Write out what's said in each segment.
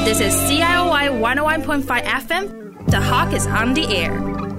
This is CIOY 101.5 FM. The Hawk is on the air.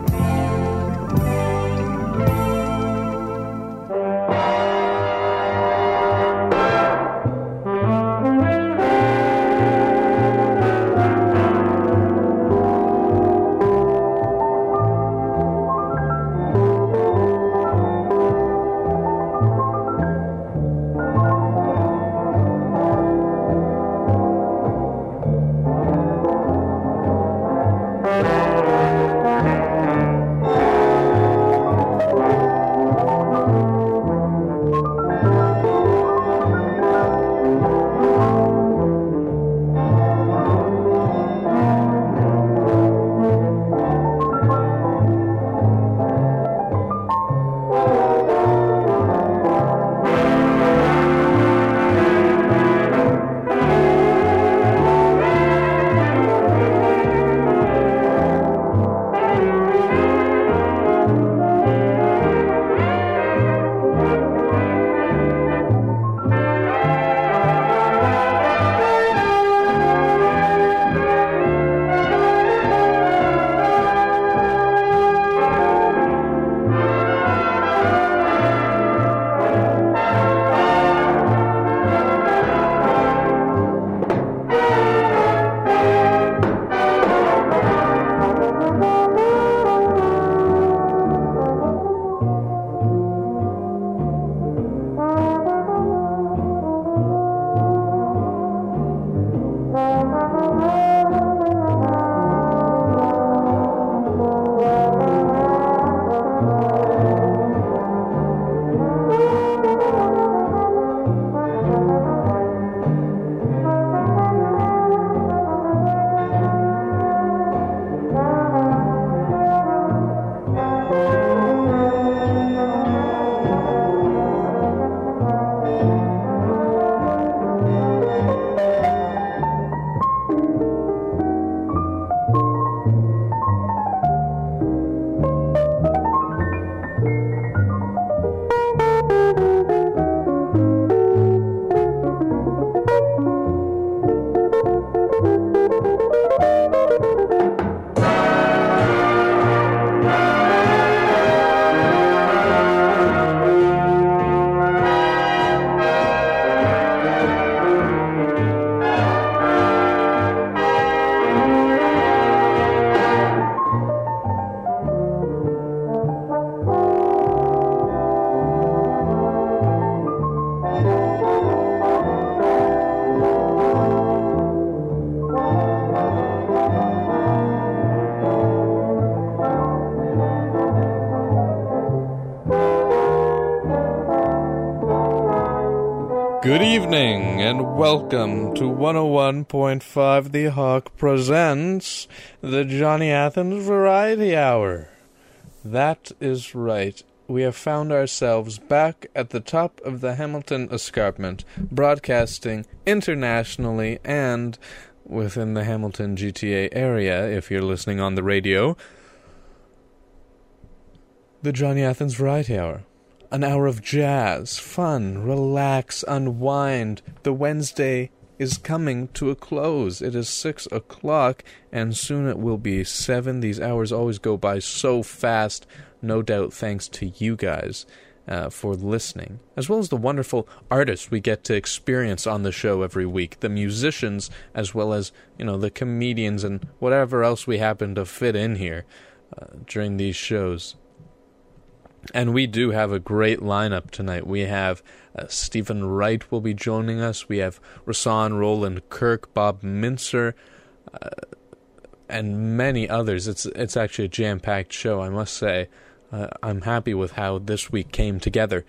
Good evening, and welcome to 101.5 The Hawk presents the Johnny Athens Variety Hour. That is right. We have found ourselves back at the top of the Hamilton Escarpment, broadcasting internationally and within the Hamilton GTA area, if you're listening on the radio. The Johnny Athens Variety Hour. An hour of jazz, fun, relax, unwind. The Wednesday is coming to a close. It is 6 o'clock, and soon it will be 7. These hours always go by so fast, no doubt thanks to you guys for listening, as well as the wonderful artists we get to experience on the show every week, the musicians, as well as, the comedians and whatever else we happen to fit in here during these shows. And we do have a great lineup tonight. We have Stephen Wright will be joining us. We have Rasan Roland Kirk, Bob Mincer, and many others. It's actually a jam-packed show, I must say. I'm happy with how this week came together.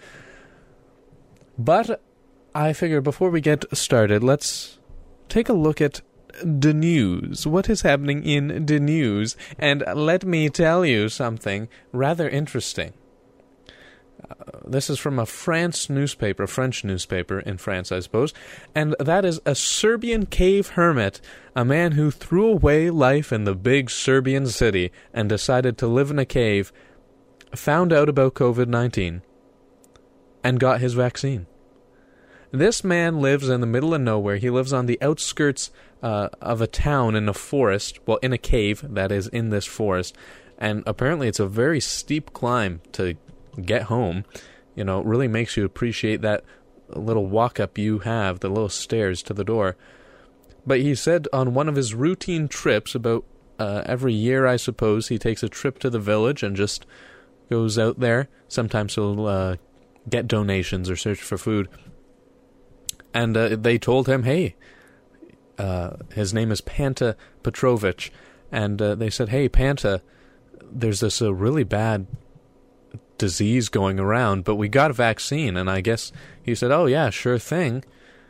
But I figure before we get started, let's take a look at the news. What is happening in the news? And let me tell you something rather interesting. This is from a French newspaper in France, I suppose, and that is a Serbian cave hermit, a man who threw away life in the big Serbian city and decided to live in a cave, found out about COVID-19, and got his vaccine. This man lives in the middle of nowhere. He lives on the outskirts of a town in a forest, well, in a cave that is in this forest, and apparently it's a very steep climb to get home. You know, it really makes you appreciate that little walk-up you have, the little stairs to the door. But he said on one of his routine trips, about every year, I suppose, he takes a trip to the village and just goes out there. Sometimes he'll get donations or search for food. And they told him, hey, his name is Panta Petrovich, and they said, hey, Panta, there's this really bad disease going around, but we got a vaccine. And I guess he said, oh, yeah, sure thing.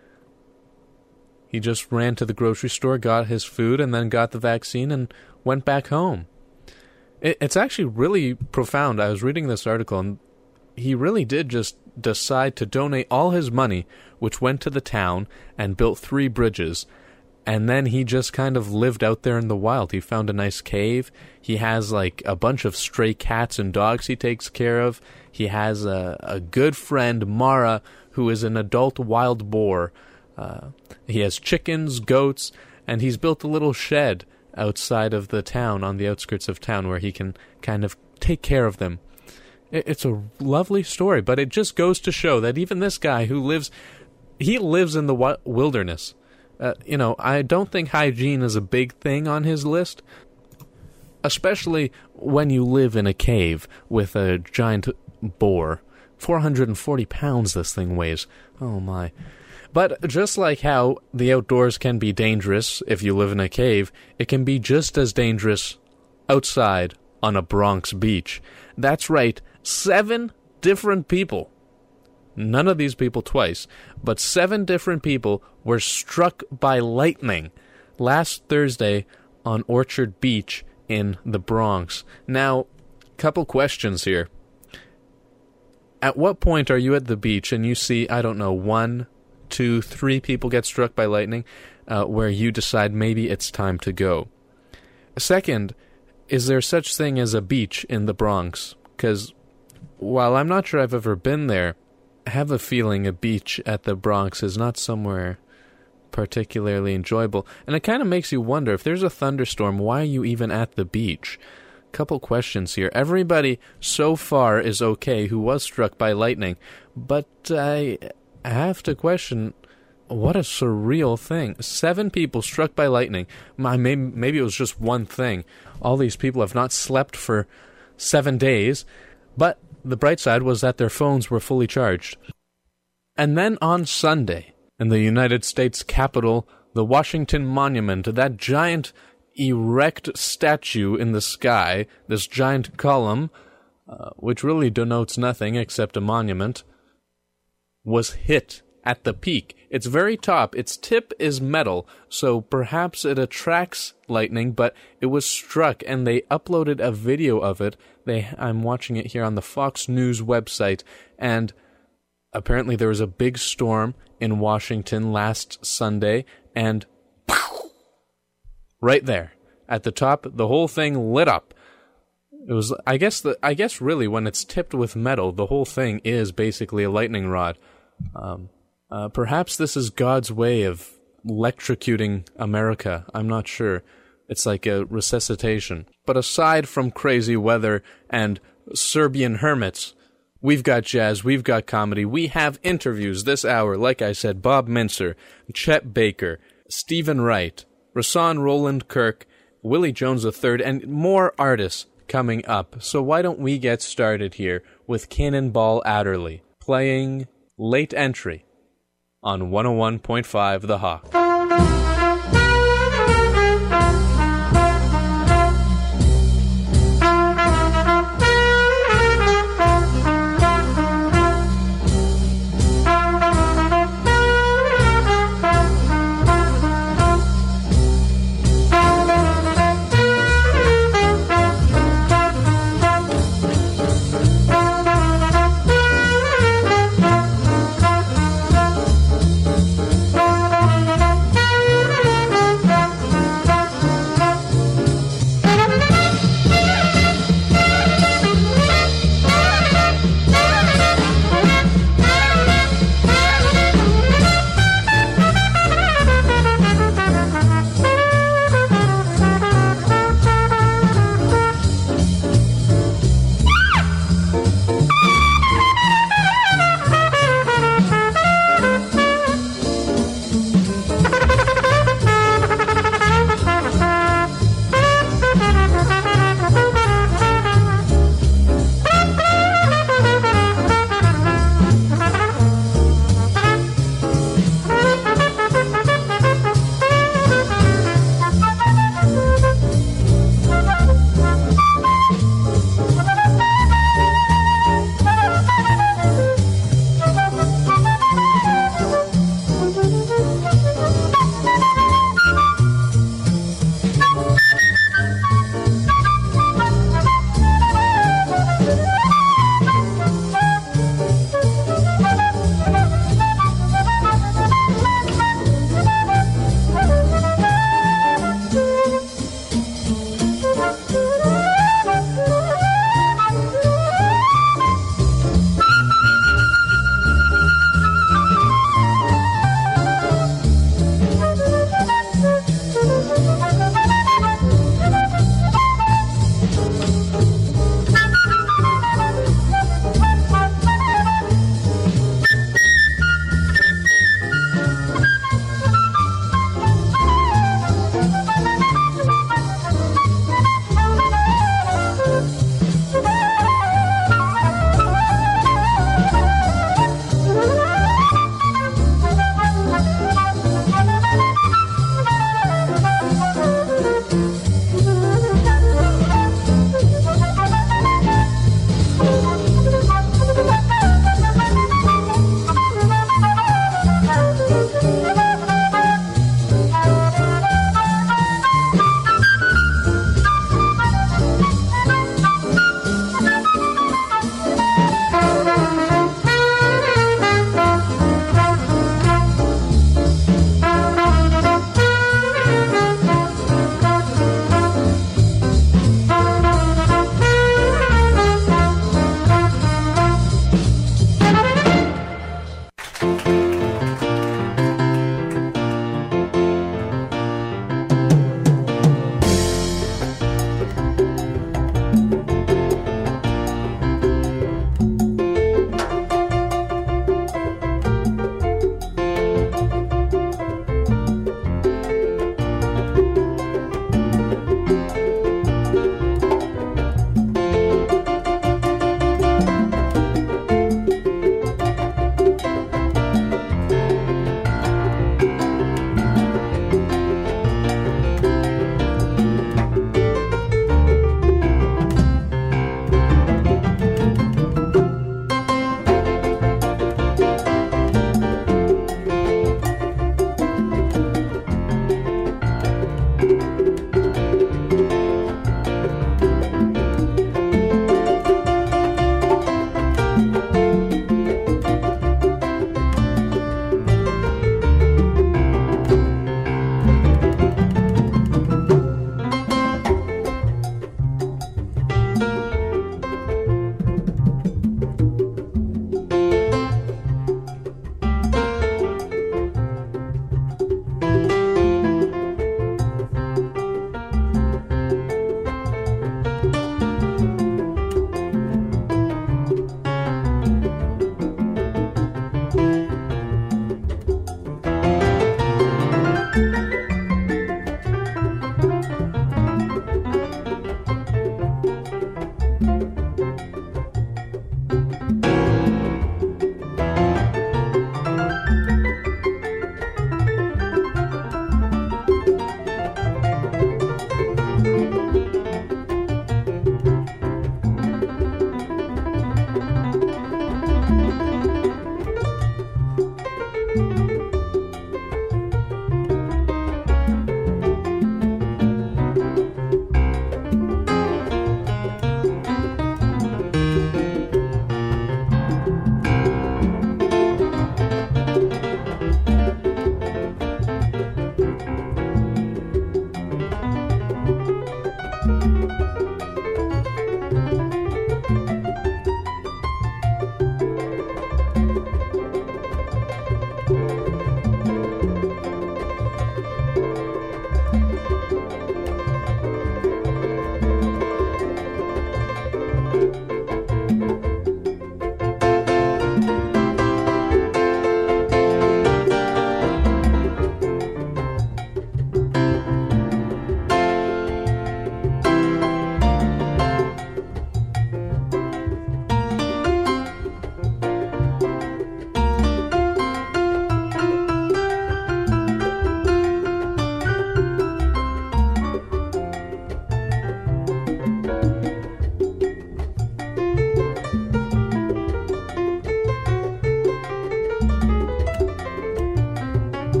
He just ran to the grocery store, got his food, and then got the vaccine and went back home. It's actually really profound. I was reading this article, and he really did just decide to donate all his money, which went to the town, and built 3 bridges. And then he just kind of lived out there in the wild. He found a nice cave. He has like a bunch of stray cats and dogs he takes care of. He has a good friend, Mara, who is an adult wild boar. He has chickens, goats, and he's built a little shed outside of the town, on the outskirts of town, where he can kind of take care of them. It's a lovely story, but it just goes to show that even this guy who lives in the wilderness. I don't think hygiene is a big thing on his list, especially when you live in a cave with a giant boar. 440 pounds this thing weighs. Oh my. But just like how the outdoors can be dangerous if you live in a cave, it can be just as dangerous outside on a Bronx beach. That's right, 7 different people. None of these people twice, but 7 different people were struck by lightning last Thursday on Orchard Beach in the Bronx. Now, couple questions here. At what point are you at the beach and you see, 1, 2, 3 people get struck by lightning, where you decide maybe it's time to go? Second, is there such thing as a beach in the Bronx? Because while I'm not sure I've ever been there, I have a feeling a beach at the Bronx is not somewhere particularly enjoyable. And it kind of makes you wonder, if there's a thunderstorm, why are you even at the beach? Couple questions here. Everybody so far is okay who was struck by lightning, but I have to question, what a surreal thing. 7 people struck by lightning. Maybe it was just one thing. All these people have not slept for 7 days, but the bright side was that their phones were fully charged. And then on Sunday, in the United States Capitol, the Washington Monument, that giant erect statue in the sky, this giant column, which really denotes nothing except a monument, was hit at the peak. Its very top, its tip is metal, so perhaps it attracts lightning, but it was struck, and they uploaded a video of it. I'm watching it here on the Fox News website, and apparently there was a big storm in Washington last Sunday, and right there at the top, the whole thing lit up. It was, I guess really when it's tipped with metal, the whole thing is basically a lightning rod. Perhaps this is God's way of electrocuting America. I'm not sure. It's like a resuscitation. But aside from crazy weather and Serbian hermits, we've got jazz, we've got comedy, we have interviews this hour. Like I said, Bob Mincer, Chet Baker, Stephen Wright, Rasan Roland Kirk, Willie Jones III, and more artists coming up. So why don't we get started here with Cannonball Adderley playing Late Entry on 101.5 The Hawk.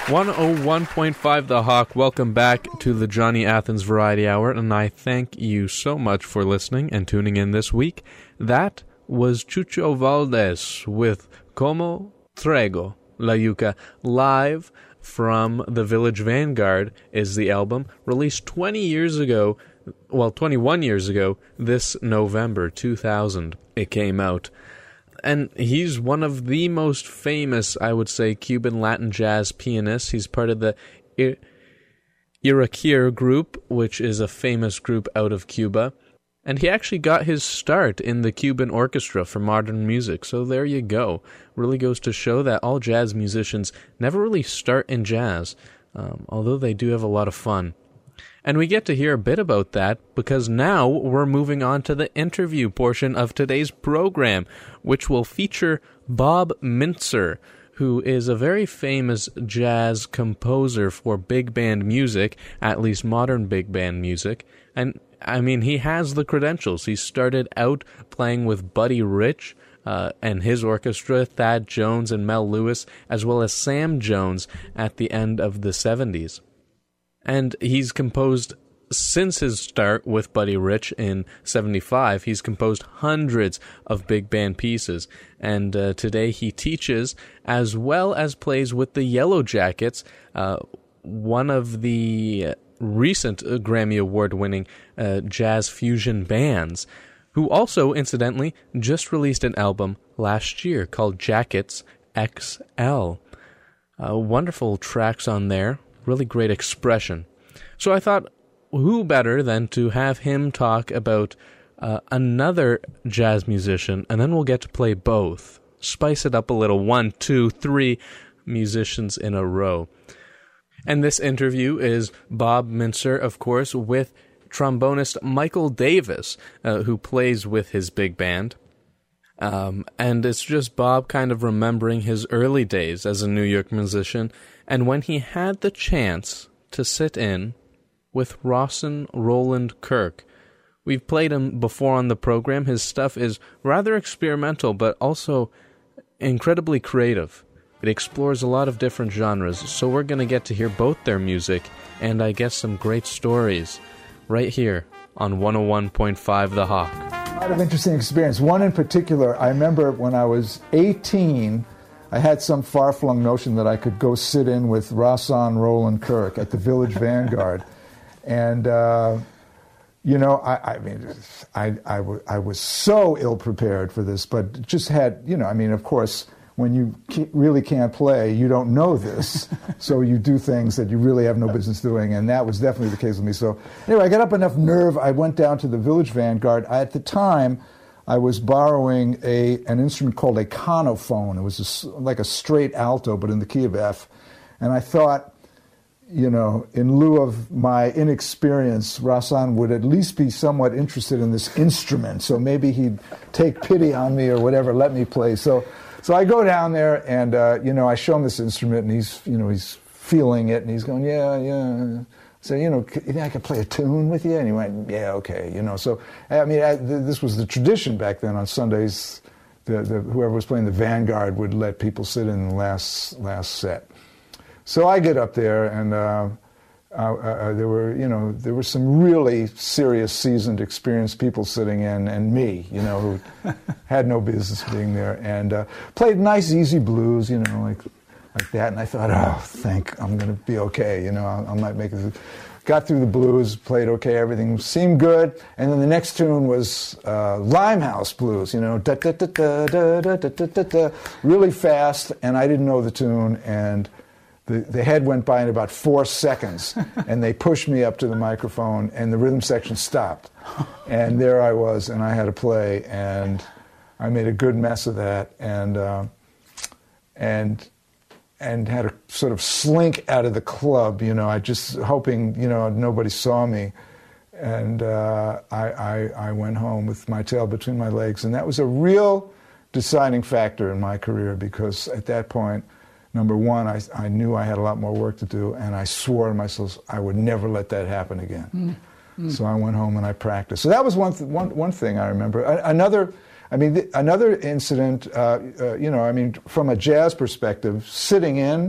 101.5 The Hawk. Welcome back to the Johnny Athens Variety Hour, and I thank you so much for listening and tuning in this week. That was Chucho Valdés with Como Traigo La Yuca. Live from the Village Vanguard is the album, released 21 years ago, this November 2000 it came out. And he's one of the most famous, I would say, Cuban Latin jazz pianists. He's part of the Irakir group, which is a famous group out of Cuba. And he actually got his start in the Cuban Orchestra for Modern Music. So there you go. Really goes to show that all jazz musicians never really start in jazz, although they do have a lot of fun. And we get to hear a bit about that because now we're moving on to the interview portion of today's program, which will feature Bob Mintzer, who is a very famous jazz composer for big band music, at least modern big band music. And, I mean, he has the credentials. He started out playing with Buddy Rich and his orchestra, Thad Jones and Mel Lewis, as well as Sam Jones at the end of the 70s. And he's composed, since his start with Buddy Rich in 75, he's composed hundreds of big band pieces. And today he teaches as well as plays with the Yellow Jackets, one of the recent Grammy Award-winning jazz fusion bands, who also, incidentally, just released an album last year called Jackets XL. Wonderful tracks on there. Really great expression. So I thought, who better than to have him talk about another jazz musician, and then we'll get to play both. Spice it up a little, 1, 2, 3 musicians in a row. And this interview is Bob Mintzer, of course, with trombonist Michael Davis, who plays with his big band. And it's just Bob kind of remembering his early days as a New York musician, and when he had the chance to sit in with Rawson Roland Kirk. We've played him before on the program. His stuff is rather experimental, but also incredibly creative. It explores a lot of different genres, so we're going to get to hear both their music, and I guess some great stories, right here on 101.5 The Hawk. A lot of interesting experience. One in particular, I remember when I was 18, I had some far-flung notion that I could go sit in with Rawson Roland Kirk at the Village Vanguard. And, I was so ill-prepared for this, but just had, of course, when you really can't play, you don't know this. So you do things that you really have no business doing, and that was definitely the case with me. So anyway, I got up enough nerve. I went down to the Village Vanguard. At the time, I was borrowing an instrument called a conophone. It was like a straight alto, but in the key of F. And I thought, in lieu of my inexperience, Rawson would at least be somewhat interested in this instrument. So maybe he'd take pity on me or whatever, let me play. So I go down there and, I show him this instrument and he's feeling it and he's going, yeah. So, you think I could play a tune with you? And he went, yeah, okay, So, this was the tradition back then on Sundays. Whoever was playing the Vanguard would let people sit in the last set. So I get up there, and there were some really serious, seasoned, experienced people sitting in, and me, who had no business being there, and played nice, easy blues, like that. And I thought, I'm going to be okay, I might make it. Got through the blues, played okay, everything seemed good, and then the next tune was Limehouse Blues, really fast, and I didn't know the tune, and the head went by in about 4 seconds, and they pushed me up to the microphone, and the rhythm section stopped. And there I was, and I had to play, and I made a good mess of that, and had to sort of slink out of the club, I just hoping, nobody saw me. And I went home with my tail between my legs, and that was a real deciding factor in my career, because at that point, number one, I knew I had a lot more work to do, and I swore to myself I would never let that happen again. So I went home and I practiced. So that was one thing I remember. Another incident, from a jazz perspective, sitting in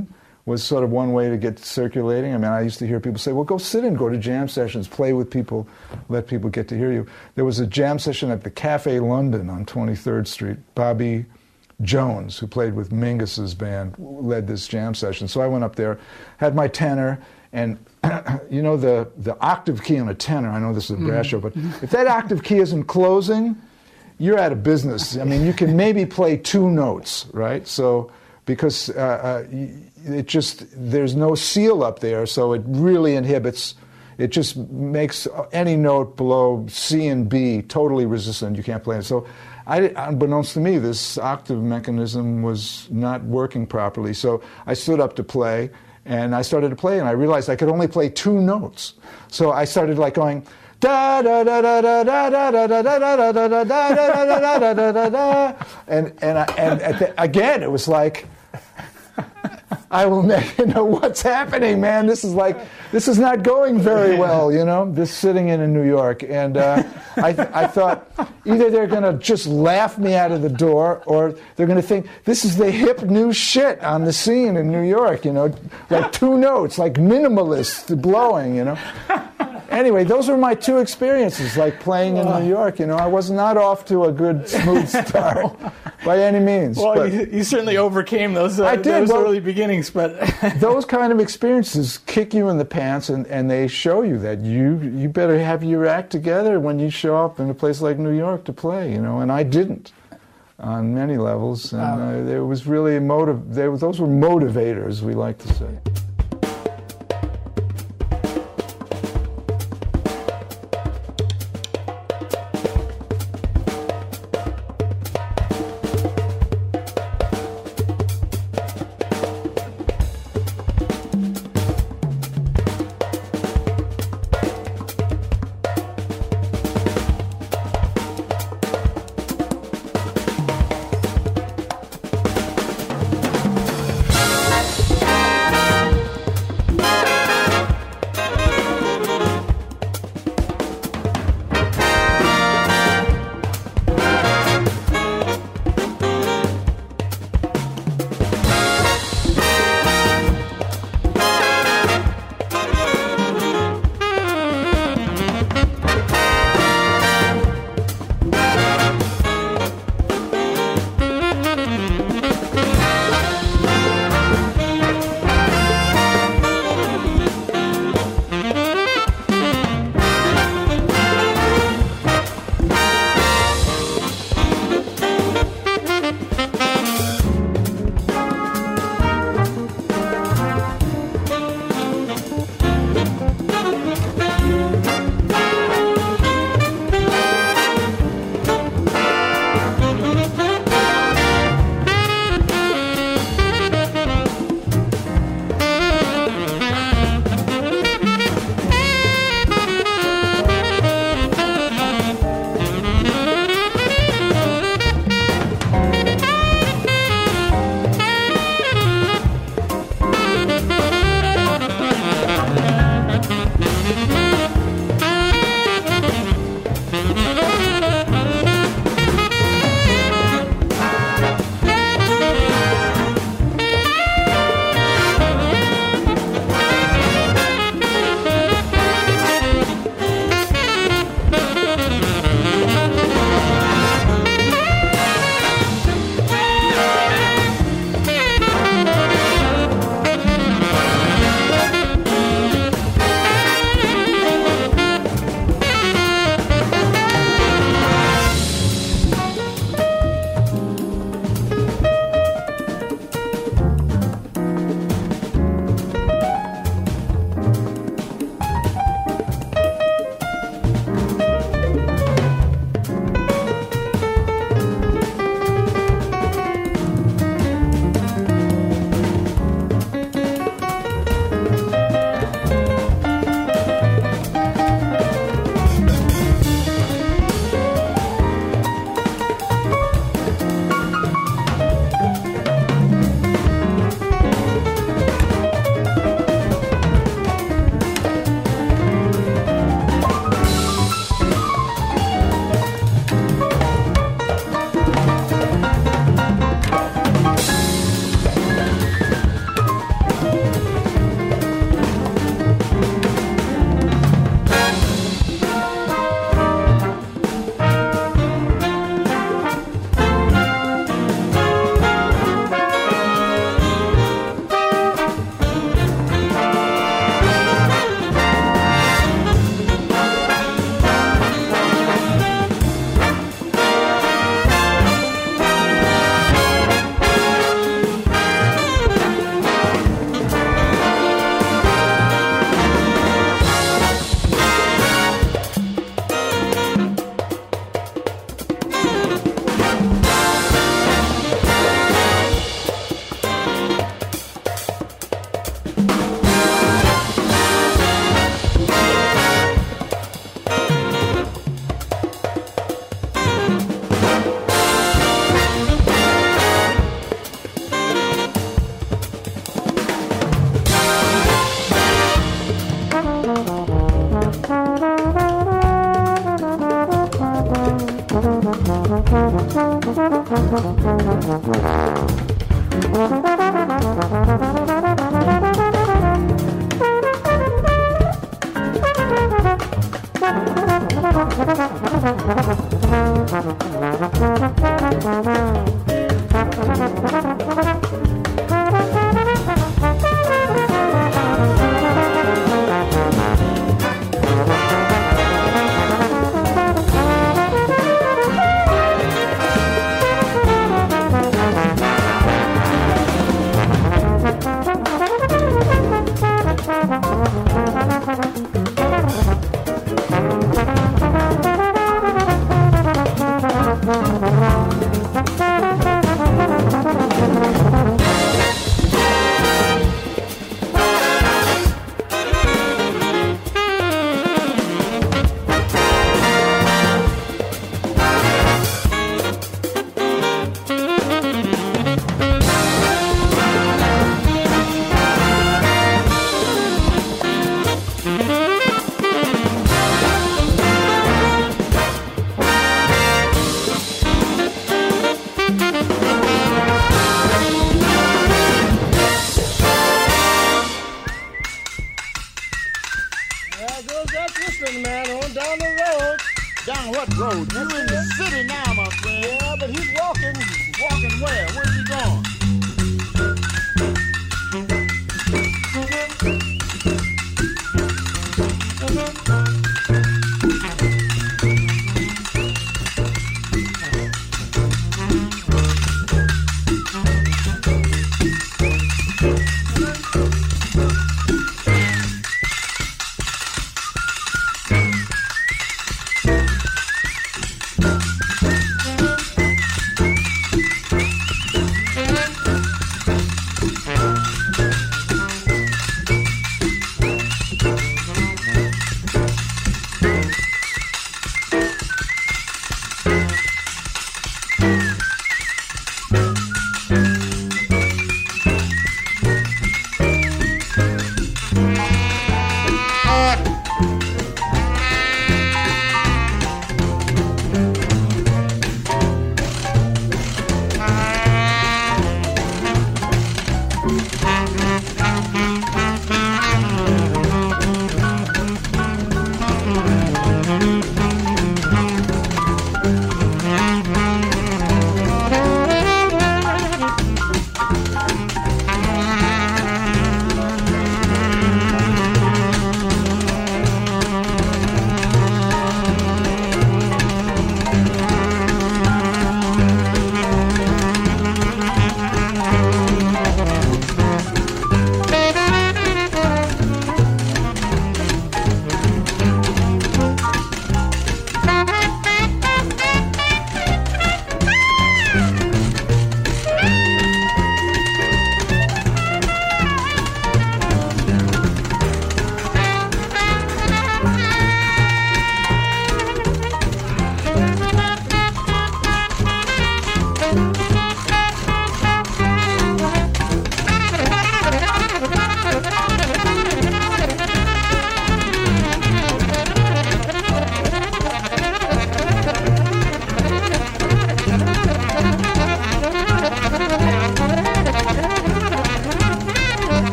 was sort of one way to get circulating. I mean, I used to hear people say, well, go sit and go to jam sessions, play with people, let people get to hear you. There was a jam session at the Cafe London on 23rd Street. Bobby Jones, who played with Mingus's band, led this jam session. So I went up there, had my tenor, and you know the octave key on a tenor, I know this is a brass show, but if that octave key isn't closing, you're out of business. I mean, you can maybe play 2 notes, right? So, because it just, there's no seal up there, so it really inhibits, it just makes any note below C and B totally resistant. You can't play it. So, unbeknownst to me, this octave mechanism was not working properly. So I stood up to play, and I started to play, and I realized I could only play 2 notes. So I started like going, da da da da da da da da da da da da da da da da da, and again it was like, I will never know what's happening, man. This is not going very well, you know, this sitting in New York. And I thought either they're going to just laugh me out of the door, or they're going to think this is the hip new shit on the scene in New York, you know, like 2 notes, like minimalist blowing, you know. Anyway, those were my 2 experiences, like playing in New York. You know, I was not off to a good, smooth start by any means. Well, but you certainly overcame those early beginnings. But those kind of experiences kick you in the pants, and they show you that you better have your act together when you show up in a place like New York to play. You know, and I didn't on many levels, and there was really those were motivators, we like to say.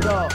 go.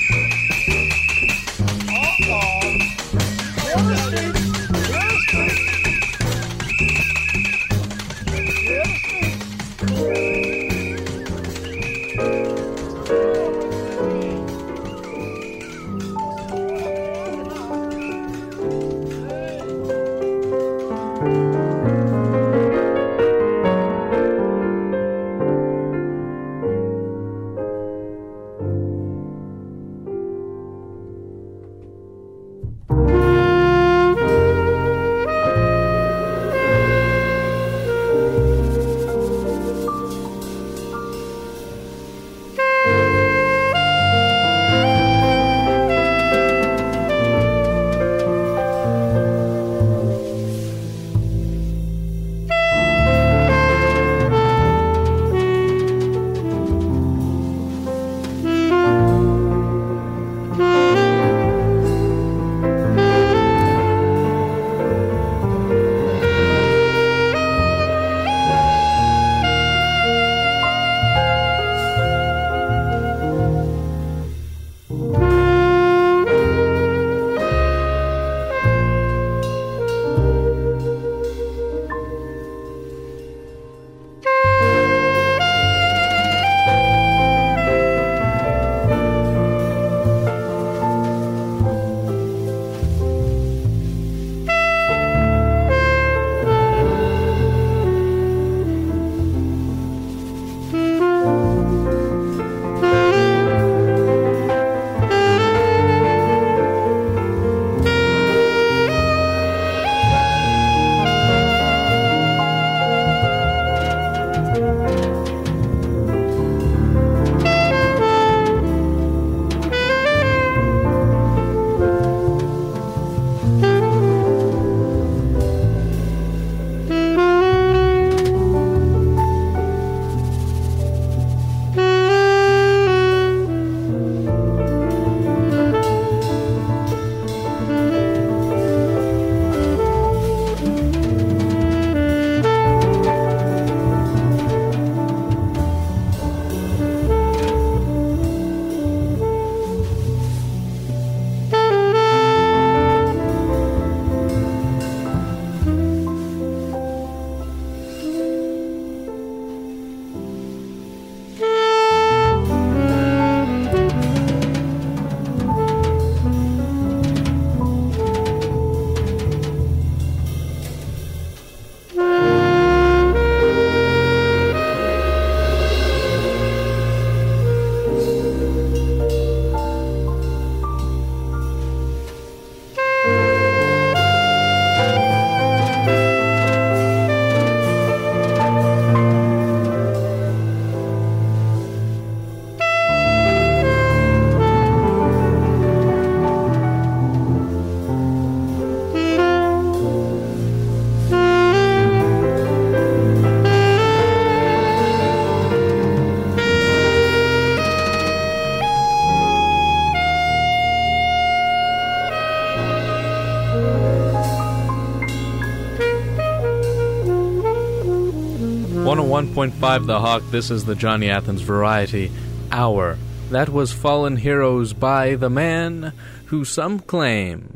.5 The Hawk. This is the Johnny Athens Variety Hour. That was Fallen Heroes by the man who some claim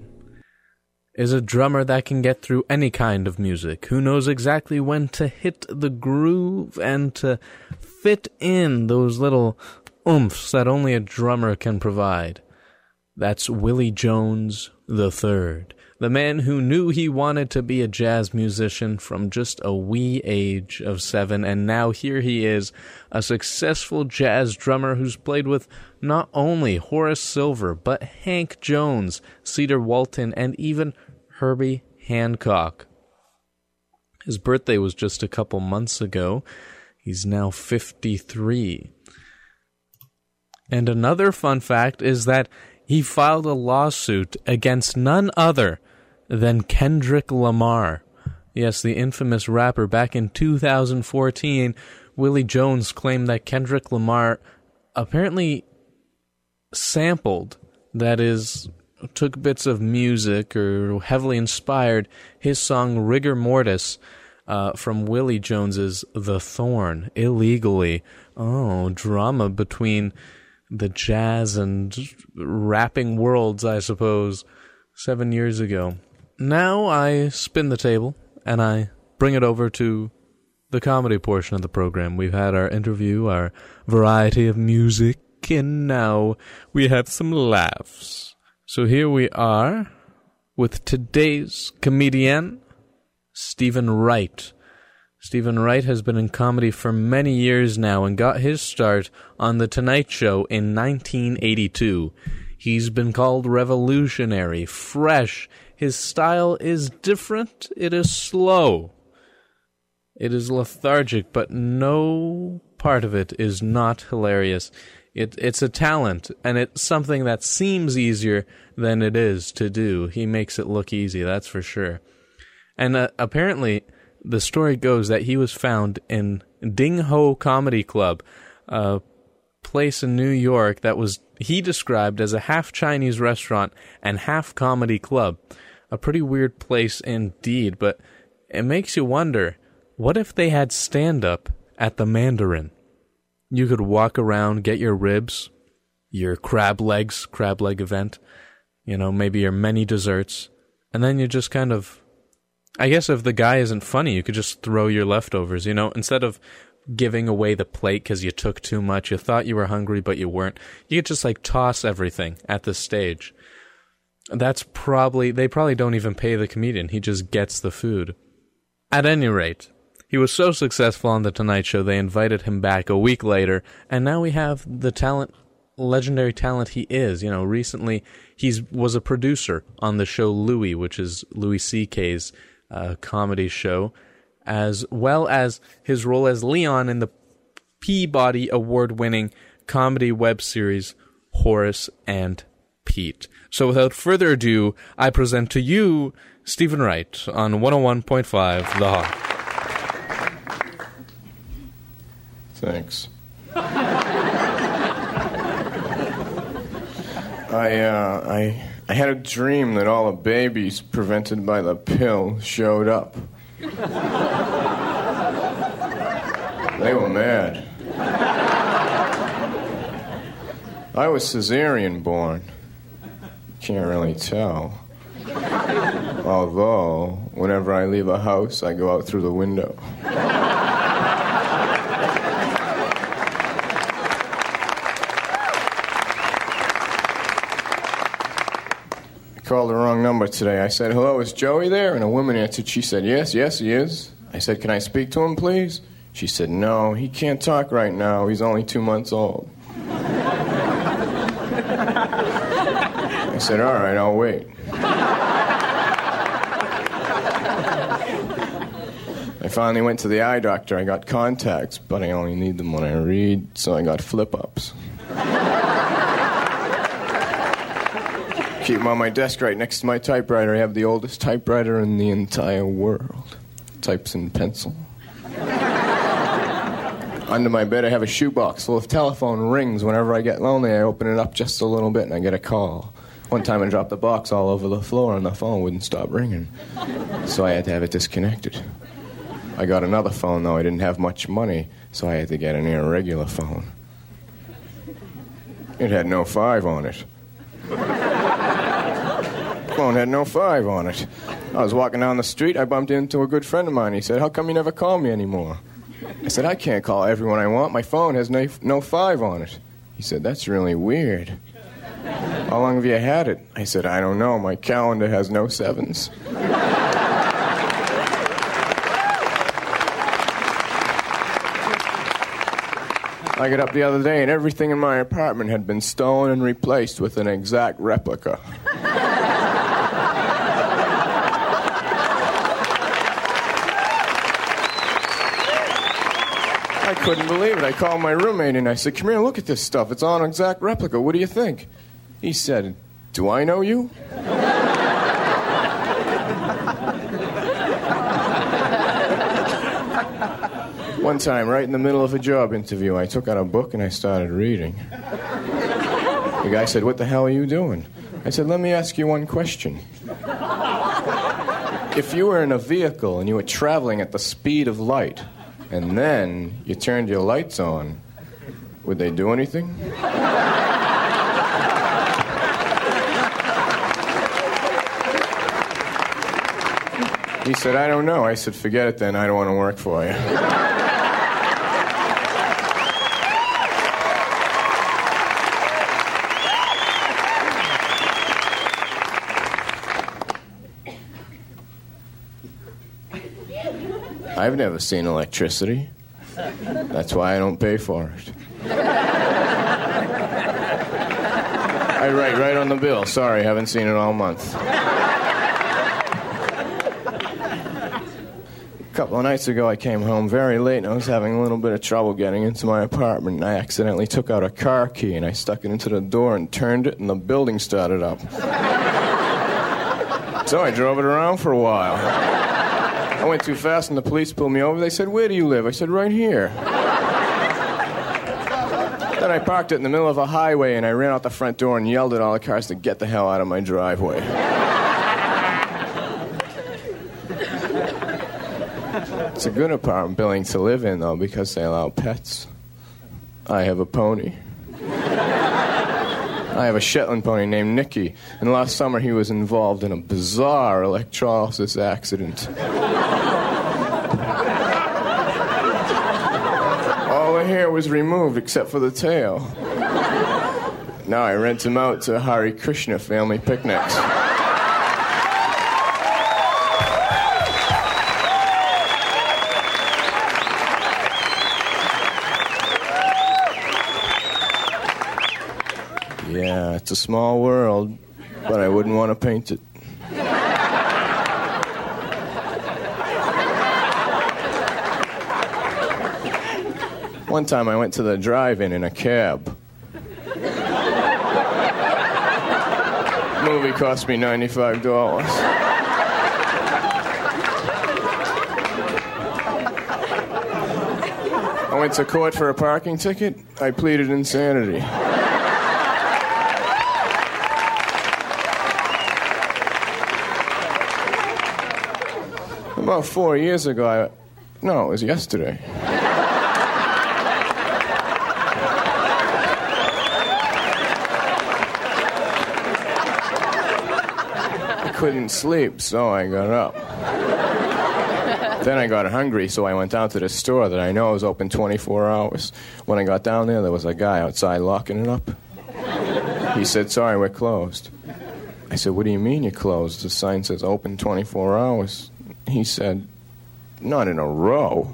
is a drummer that can get through any kind of music, who knows exactly when to hit the groove and to fit in those little oomphs that only a drummer can provide. That's Willie Jones III, the man who knew he wanted to be a jazz musician from just a wee age of 7, and now here he is, a successful jazz drummer who's played with not only Horace Silver, but Hank Jones, Cedar Walton, and even Herbie Hancock. His birthday was just a couple months ago. He's now 53. And another fun fact is that he filed a lawsuit against none other than Kendrick Lamar. Yes, the infamous rapper. Back in 2014, Willie Jones claimed that Kendrick Lamar apparently sampled, that is, took bits of music or heavily inspired his song Rigor Mortis from Willie Jones's The Thorn illegally. Oh, drama between the jazz and rapping worlds, I suppose, 7 years ago. Now I spin the table, and I bring it over to the comedy portion of the program. We've had our interview, our variety of music, and now we have some laughs. So here we are with today's comedian, Stephen Wright. Stephen Wright has been in comedy for many years now and got his start on The Tonight Show in 1982. He's been called revolutionary, fresh. His style is different. It is slow. It is lethargic, but no part of it is not hilarious. It's a talent, and it's something that seems easier than it is to do. He makes it look easy, that's for sure. And apparently, the story goes that he was found in Ding Ho Comedy Club, a place in New York that was he described as a half Chinese restaurant and half comedy club. A pretty weird place indeed, but it makes you wonder, what if they had stand-up at the Mandarin? You could walk around, get your ribs, your crab leg event, maybe your many desserts, and then you just kind of, I guess if the guy isn't funny, you could just throw your leftovers, instead of giving away the plate because you took too much, you thought you were hungry but you weren't, you could just toss everything at the stage. They probably don't even pay the comedian, he just gets the food. At any rate, he was so successful on The Tonight Show, they invited him back a week later, and now we have the legendary talent he is. Recently he was a producer on the show Louie, which is Louis C.K.'s comedy show, as well as his role as Leon in the Peabody Award-winning comedy web series Horace and Pete. So without further ado, I present to you Stephen Wright on 101.5 The Hawk. Thanks. I had a dream that all the babies prevented by the pill showed up. They were mad. I was cesarean born. Can't really tell. Although, whenever I leave a house, I go out through the window. Called the wrong number today. I said, "Hello, is Joey there?" And a woman answered. She said, yes, he is. I said, "Can I speak to him, please?" She said, "No, he can't talk right now. He's only 2 months old." I said, "All right, I'll wait." I finally went to the eye doctor. I got contacts, but I only need them when I read, so I got flip-ups. Keep them on my desk right next to my typewriter. I have the oldest typewriter in the entire world. Types in pencil. Under my bed I have a shoebox full of telephone rings. Whenever I get lonely, I open it up just a little bit and I get a call. One time I dropped the box all over the floor and the phone wouldn't stop ringing. So I had to have it disconnected. I got another phone, though. I didn't have much money, so I had to get an irregular phone. It had no 5 on it. Phone had no 5 on it. I was walking down the street. I bumped into a good friend of mine. He said, "How come you never call me anymore?" I said, "I can't call everyone I want. My phone has no 5 on it." He said, "That's really weird. How long have you had it?" I said, "I don't know. My calendar has no 7s. I got up the other day and everything in my apartment had been stolen and replaced with an exact replica. I couldn't believe it. I called my roommate and I said, "Come here, look at this stuff. It's on an exact replica. What do you think?" He said, "Do I know you?" One time, right in the middle of a job interview, I took out a book and I started reading. The guy said, "What the hell are you doing?" I said, "Let me ask you one question. If you were in a vehicle and you were traveling at the speed of light, and then you turned your lights on, would they do anything?" He said, I don't know. I said, forget it then. I don't want to work for you. I've never seen electricity. That's why I don't pay for it. I write right on the bill. Sorry, haven't seen it all month. A couple of nights ago, I came home very late, and I was having a little bit of trouble getting into my apartment, and I accidentally took out a car key, and I stuck it into the door and turned it, and the building started up. So I drove it around for a while. I went too fast, and the police pulled me over. They said, where do you live? I said, right here. Then I parked it in the middle of a highway, and I ran out the front door and yelled at all the cars to get the hell out of my driveway. It's a good apartment building to live in, though, because they allow pets. I have a pony. I have a Shetland pony named Nicky, and last summer he was involved in a bizarre electrolysis accident. All the hair was removed except for the tail. Now I rent him out to Hare Krishna family picnics. Yeah, it's a small world, but I wouldn't want to paint it. One time I went to the drive-in in a cab. Movie cost me $95. I went to court for a parking ticket. I pleaded insanity. About 4 years ago, no, it was yesterday. I couldn't sleep, so I got up. Then I got hungry, so I went down to the store that I know is open 24 hours. When I got down there was a guy outside locking it up. He said, sorry, we're closed. I said, what do you mean you're closed? The sign says open 24 hours. He said, not in a row.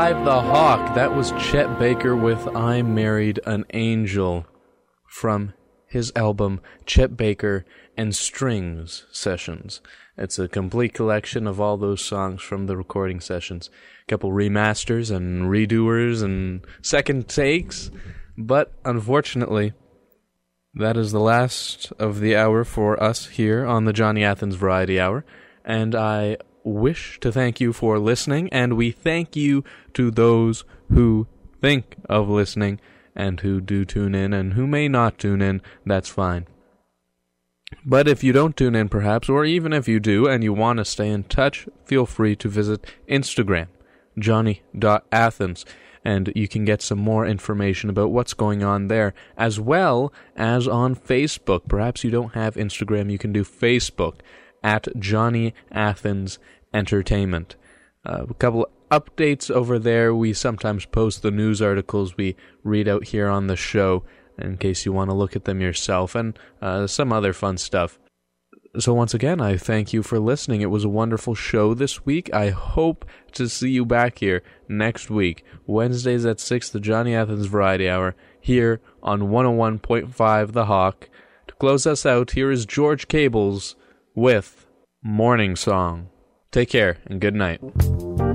The Hawk. That was Chet Baker with I Married an Angel from his album Chet Baker and Strings Sessions. It's a complete collection of all those songs from the recording sessions. A couple remasters and redoers and second takes. But unfortunately, that is the last of the hour for us here on the Johnny Athens Variety Hour. And I wish to thank you for listening, and we thank you to those who think of listening and who do tune in and who may not tune in. That's fine. But if you don't tune in perhaps, or even if you do and you want to stay in touch, feel free to visit Instagram, johnny.athens, and you can get some more information about what's going on there, as well as on Facebook. Perhaps you don't have Instagram, you can do Facebook at Johnny Athens Entertainment. A couple updates over there. We sometimes post the news articles we read out here on the show in case you want to look at them yourself, and some other fun stuff. So once again, I thank you for listening. It was a wonderful show this week. I hope to see you back here next week, Wednesdays at 6, the Johnny Athens Variety Hour, here on 101.5 The Hawk. To close us out, here is George Cables with Morning Song. Take care and good night.